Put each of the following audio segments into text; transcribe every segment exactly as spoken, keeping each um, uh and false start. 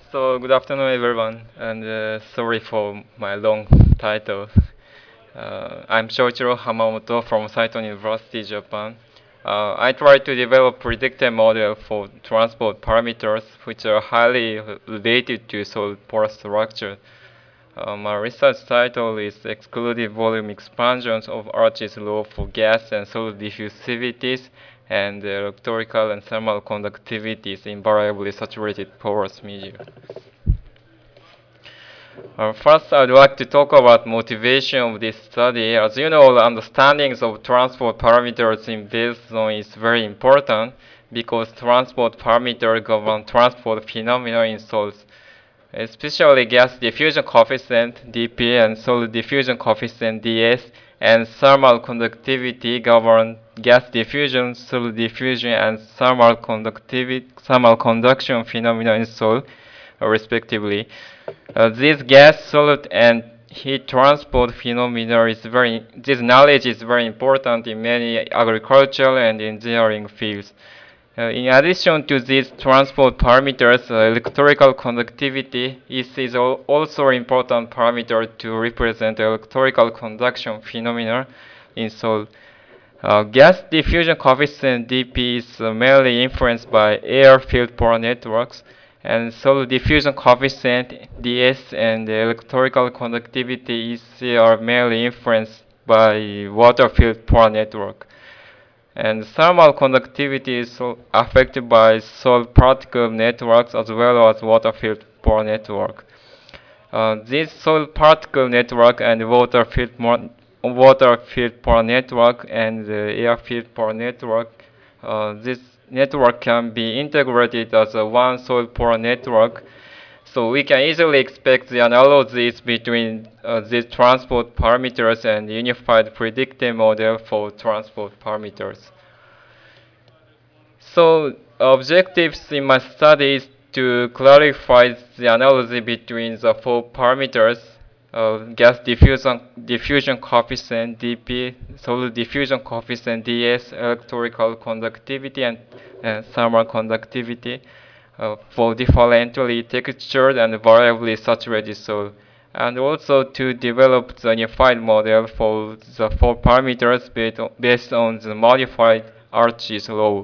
So good afternoon, everyone, and uh, sorry for my long title. Uh, I'm Shoichiro Hamamoto from Saito University, Japan. Uh, I try to develop predictive model for transport parameters which are highly related to solid pore structure. Uh, my research title is Exclusive Volume Expansions of Archie's Law for Gas and Solid Diffusivities and uh, Electrical and Thermal Conductivities in Variably Saturated Porous Media. Uh, first, I'd like to talk about motivation of this study. As you know, the understandings of transport parameters in this zone is very important because transport parameters govern transport phenomena in solids, especially gas diffusion coefficient D P and solid diffusion coefficient D S, and thermal conductivity govern gas diffusion, solid diffusion, and thermal conductivity, thermal conduction phenomena in solid, respectively. Uh, this gas, solid, and heat transport phenomena is very. This knowledge is very important in many agricultural and engineering fields. Uh, in addition to these transport parameters, uh, electrical conductivity is, is al also an important parameter to represent electrical conduction phenomena in solid. Uh, gas diffusion coefficient D P is uh, mainly influenced by air-filled pore networks, and solid diffusion coefficient D S and electrical conductivity E C are mainly influenced by water-filled pore network. And thermal conductivity is affected by solid particle networks as well as water-filled pore network. Uh, this solid particle network and water-filled water-filled pore network and the air-filled pore network, uh, this network can be integrated as a one solid pore network. So we can easily expect the analogies between uh, these transport parameters and unified predictive model for transport parameters. So objectives in my study is to clarify the analogy between the four parameters of gas diffusion, diffusion coefficient D P, solid diffusion coefficient D S, electrical conductivity, and uh, thermal conductivity uh, for differently textured and variably saturated solid, and also to develop the unified model for the four parameters based on the modified Archie's law.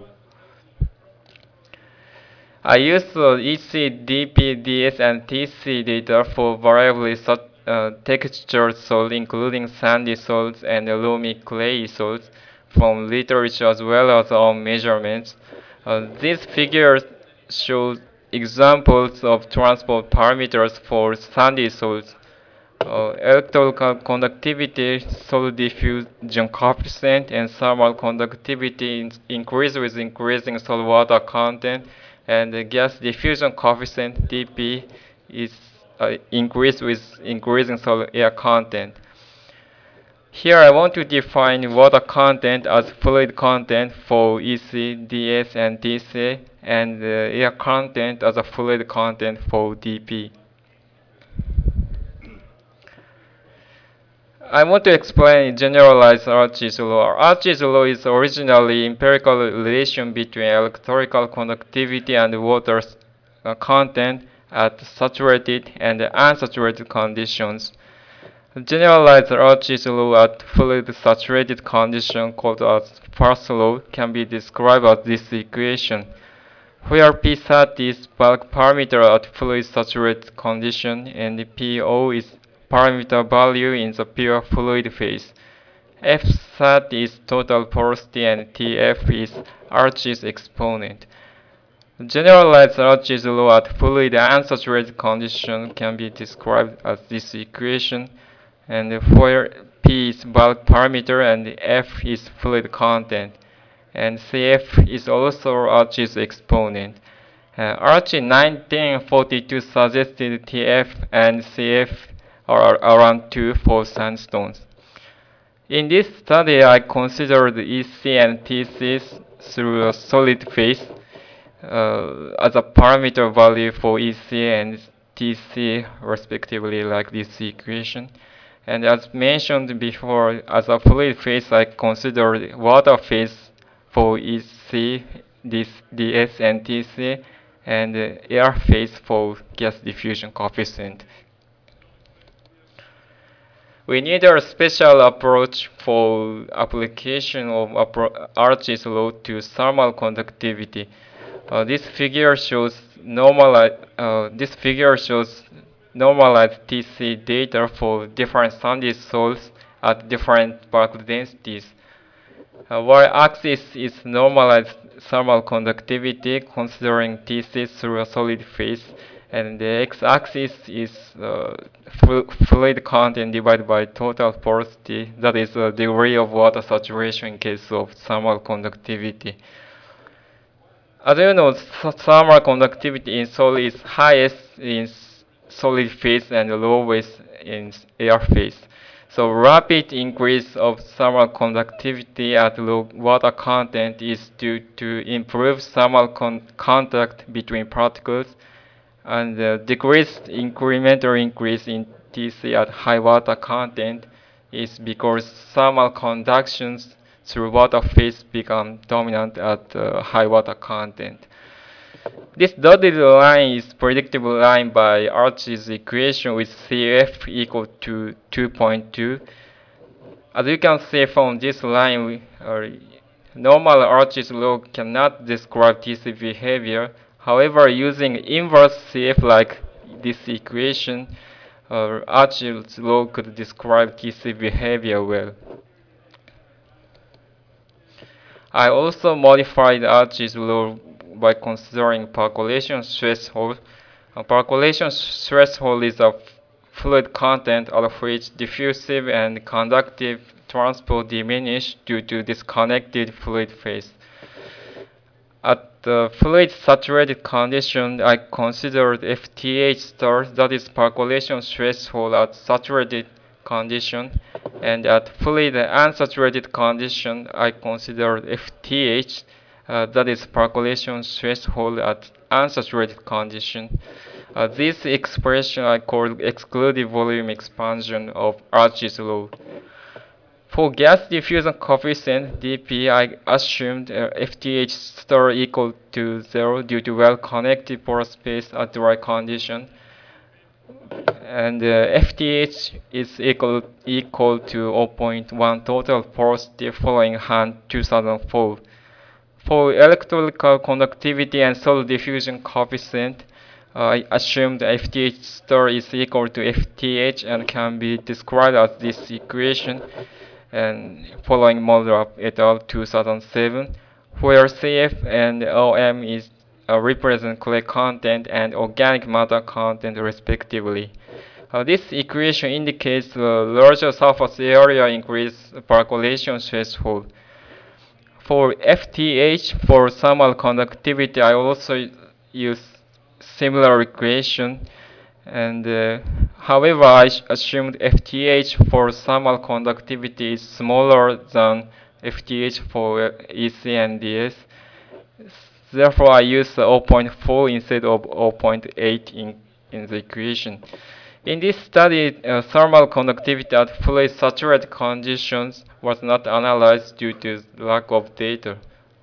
I use uh, E C, D P, D S, and T C data for variably uh, textured salts, including sandy salts and loamy clay salts, from literature as well as our measurements. Uh, these figures show examples of transport parameters for sandy salts. Uh, electrical conductivity, solid diffusion coefficient, and thermal conductivity increase with increasing solid water content, and the gas diffusion coefficient D P is uh, increased with increasing solid air content. Here I want to define water content as fluid content for E C, D S, and T C, and uh, air content as a fluid content for D P. I want to explain generalized Archie's law. Archie's law is originally empirical relation between electrical conductivity and water uh, content at saturated and unsaturated conditions. Generalized Archie's law at fluid saturated condition, called as first law, can be described as this equation, where P sat is bulk parameter at fluid saturated condition and P O is parameter value in the pure fluid phase. F sat is total porosity and T F is Archie's exponent. Generalized Archie's law at fluid unsaturated condition can be described as this equation, and where P is bulk parameter and F is fluid content, and C F is also Archie's exponent. Uh, Archie nineteen forty-two suggested T F and C F are around two for sandstones. In this study, I considered E C and T C through a solid phase uh, as a parameter value for E C and T C respectively, like this equation. And as mentioned before, as a fluid phase, I considered water phase for E C, this D S, and T C, and uh, air phase for gas diffusion coefficient. We need a special approach for application of Archie's law to thermal conductivity. Uh, this figure shows normalized. Uh, this figure shows normalized T C data for different sandy soils at different bulk densities. Uh, y-axis is normalized thermal conductivity considering T C through a solid phase, and the x-axis is uh, fluid content divided by total porosity, that is the degree of water saturation in case of thermal conductivity. As you know, thermal conductivity in solid is highest in solid phase and lowest in air phase. So rapid increase of thermal conductivity at low water content is due to improved thermal con contact between particles, and the decreased incremental increase in T C at high water content is because thermal conductions through water phase become dominant at uh, high water content. This dotted line is predictable line by Archie's equation with C F equal to two point two. As you can see from this line, we, uh, normal Archie's law cannot describe T C behavior. However, using inverse C F like this equation, uh, Archie's law could describe T C behavior well. I also modified Archie's law by considering percolation threshold. A percolation threshold is a fluid content at which diffusive and conductive transport diminish due to disconnected fluid phase. At the fluid saturated condition, I considered F T H star, that is percolation threshold at saturated condition, and at fluid unsaturated condition, I considered F T H, uh, that is percolation threshold at unsaturated condition. Uh, this expression I call exclusive volume expansion of Archie's law. For gas diffusion coefficient D P, I assumed uh, F T H star equal to zero due to well-connected pore space at dry condition, and uh, F T H is equal equal to zero point one total porosity following Han two thousand four. For electrical conductivity and solid diffusion coefficient, uh, I assumed F T H star is equal to F T H and can be described as this equation, and following Moldrop et al. two thousand seven, where C F and O M is uh, represent clay content and organic matter content respectively. Uh, this equation indicates the larger surface area increase percolation threshold. For F T H, for thermal conductivity, I also use similar equation, and uh, however, I assumed F T H for thermal conductivity is smaller than F T H for E C and D S. Therefore, I use zero point four instead of zero point eight in, in the equation. In this study, uh, thermal conductivity at fully saturated conditions was not analyzed due to lack of data.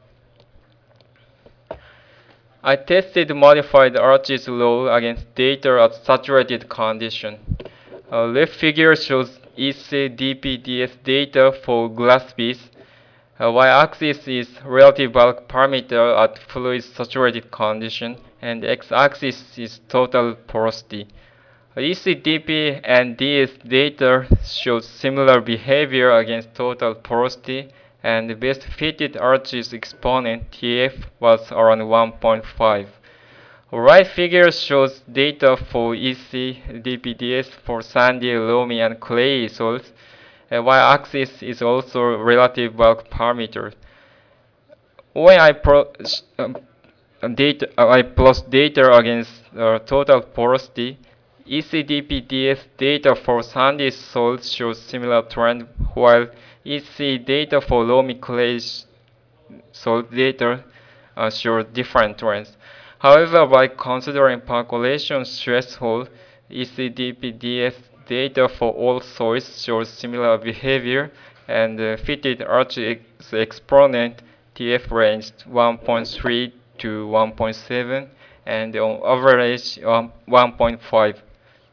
I tested modified Archie's law against data at saturated condition. Uh, left figure shows E C D P D S data for glass beads. Uh, y-axis is relative bulk parameter at fluid saturated condition, and x-axis is total porosity. E C D P and D S data show similar behavior against total porosity, and the best fitted Archie's exponent T F was around one point five. Right figure shows data for E C D P D S for sandy, loamy, and clayey soils. Uh, y-axis is also relative bulk parameter. When I pro um, data, uh, I plot data against uh, total porosity, E C D P D S data for sandy soils shows similar trend, while E C data for loamy clay soil data uh, shows different trends. However, by considering percolation threshold, E C D P D S data for all soils shows similar behavior, and uh, fitted Archie's exponent T F ranged one point three to one point seven, and on average um, one point five.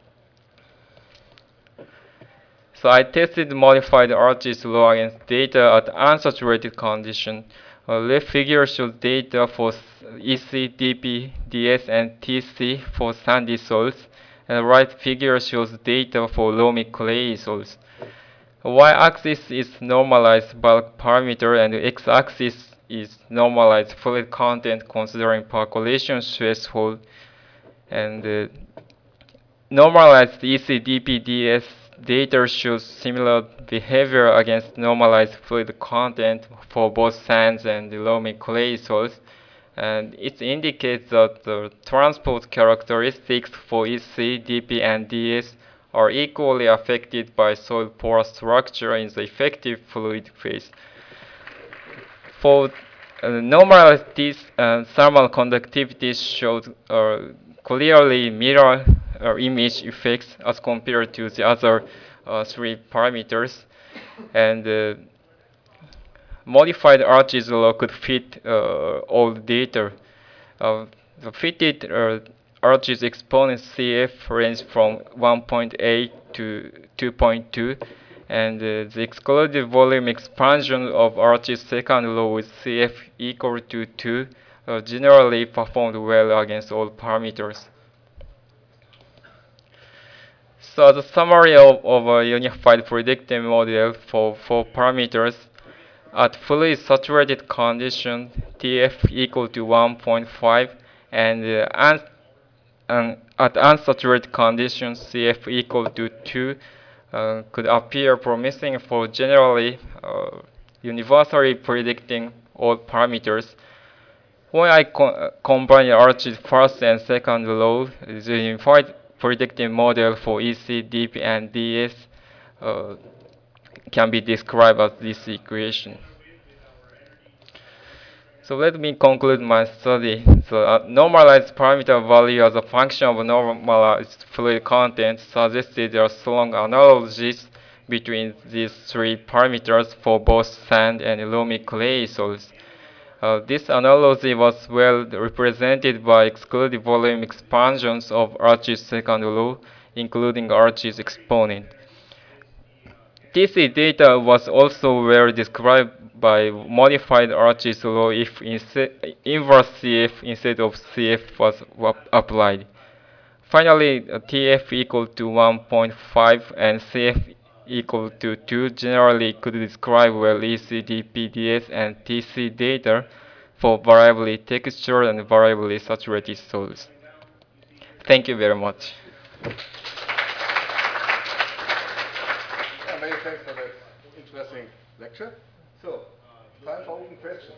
So I tested modified Archie's law against data at unsaturated condition. Uh, left figure shows data for E C, D P, D S, and T C for sandy soils, and the right figure shows data for loamy clay soils. Y-axis is normalized bulk parameter, and the x-axis is normalized fluid content considering percolation threshold. And uh, normalized E C D P D S data shows similar behavior against normalized fluid content for both sands and loamy clay soils. And it indicates that the transport characteristics for E C, D P, and D S are equally affected by soil pore structure in the effective fluid phase. For uh, normalized these uh, thermal conductivity showed uh, clearly mirror uh, image effects as compared to the other uh, three parameters, and uh, modified Archie's law could fit uh, all the data. Uh, the fitted uh, Archie's exponent C F range from one point eight to two point two, and uh, the excluded volume expansion of Archie's second law with C F equal to two uh, generally performed well against all parameters. So the summary of, of a unified predictive model for four parameters at fully saturated condition, T F equal to one point five, and uh, uns um, at unsaturated conditions, C F equal to two uh, could appear promising for generally uh, universally predicting all parameters. When I co uh, combine Archie's first and second law, the unified predictive model for E C, D P, and D S uh, can be described as this equation. So let me conclude my study. So uh, normalized parameter value as a function of normalized fluid content suggested there are strong analogies between these three parameters for both sand and loamy clay soils. Uh, this analogy was well represented by excluded volume expansions of Archie's second law, including Archie's exponent. T C data was also well described by modified Archie's law if inverse C F instead of C F was applied. Finally, T F equal to one point five and C F equal to two generally could describe well E C D, P D S, and T C data for variably textured and variably saturated soils. Thank you very much. Yeah, many thanks for that interesting lecture. So, time for open questions.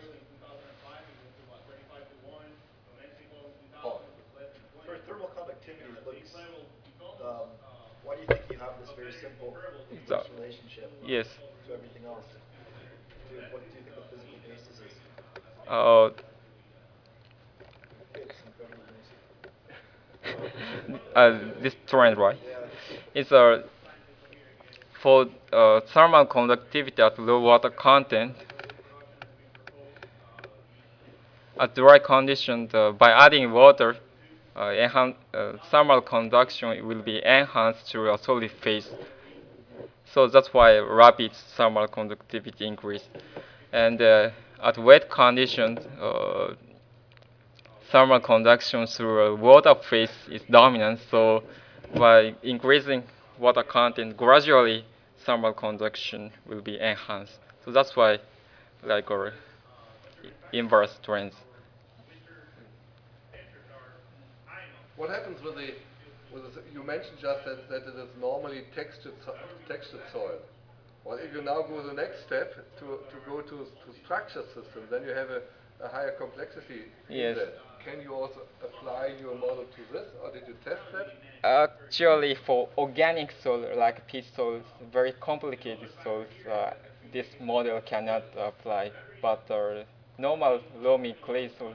Oh. For thermal conductivity, it looks, um, why do you think you have this very simple inverse relationship yes. to everything else? Do, what do you think the physical basis is? Uh, It's incredibly basic. uh, this trend, right? Yeah. It's a for uh, thermal conductivity at low water content. At the right conditions, uh, by adding water, uh, enhan uh, thermal conduction will be enhanced through a solid phase. So that's why rapid thermal conductivity increase. And uh, at wet conditions, uh, thermal conduction through a water phase is dominant. So by increasing water content gradually, thermal conduction will be enhanced. So that's why, like, our inverse trends. What happens with the, with the, you mentioned just that, that it is normally textured, textured soil. Well, if you now go the next step to, to go to, to structured system, then you have a, a higher complexity Yes. in that. Can you also apply your model to this, or did you test that? Actually, for organic soil, like peat soils, very complicated soils, uh, this model cannot apply. But uh, normal loamy clay soils.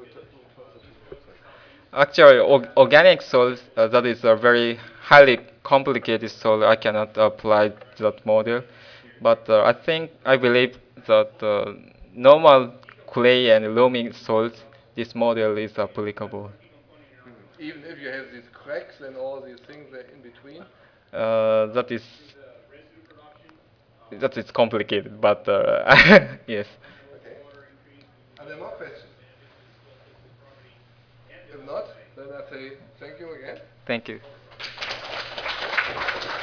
Actually, or organic soils, uh, that is a very highly complicated soil. I cannot apply that model. But uh, I think, I believe that uh, normal clay and loamy soils, this model is applicable. even if you have these cracks and all these things that in between? Uh, that is that is complicated, but uh, yes. Okay. Are there more questions? If not, then I say thank you again. Thank you.